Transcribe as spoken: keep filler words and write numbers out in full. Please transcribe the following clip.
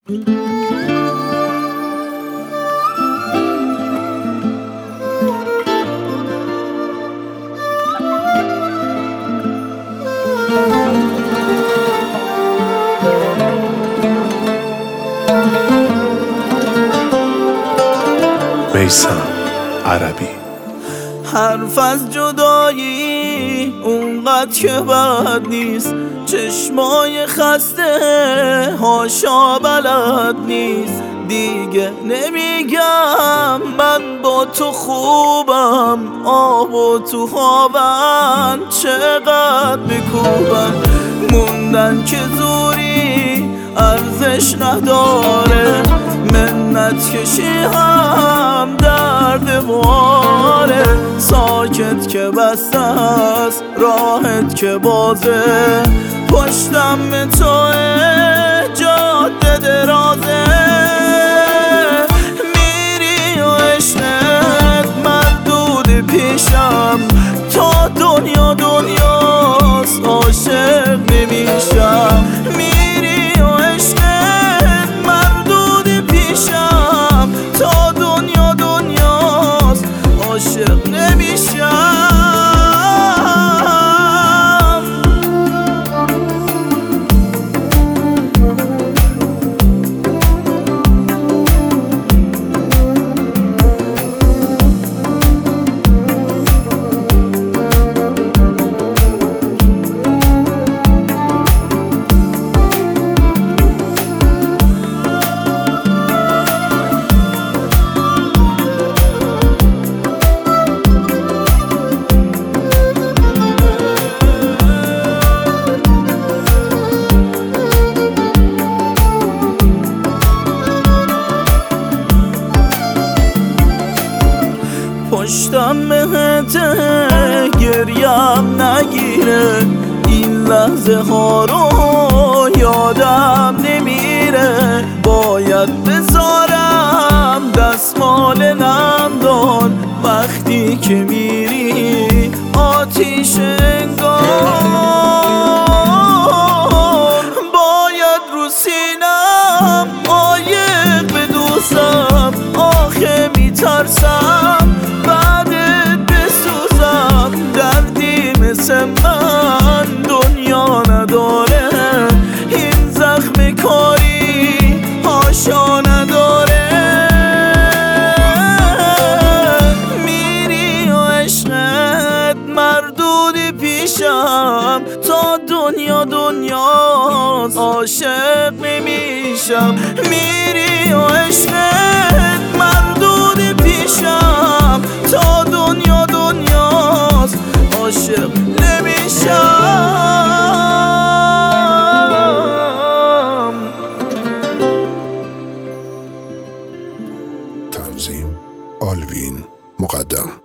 میثم عربی. حرف از جدایی اونقدر که بد نیست، چشمای خسته هاشا بلد نیست. دیگه نمیگم من با تو خوبم، آب و تو خوابن چقدر بکوبن. موندن که زوری ارزش نداره، منت کشی هم درد باره. ساکت که بسته است راحت که بازه، پشتم به توه جاده درازه. میری و عشقت مردود پیشم، تا دنیا دنیاست عاشق نمیشم. میری و عشقت مردود پیشم، تا دنیا دنیاست عاشق نمیشم. پشتم بهته گریم نگیره، این لحظه ها رو یادم نمیره. باید بذارم دستمال نمدان وقتی که میری آتیش انگار. باید رو سینم قایق بدوزم، آخه میترسم بعدت بسوزم. دردی مثل من دنیا نداره، این زخم کاری هاشا نداره. میری و عشقت مردودی پیشم، تا دنیا دنیاست عاشق نمیشم. میری و عشقت مردودی پیشم، تا دنیا دنیاست عاشق نمیشم. تنظیم آلوین مقدم.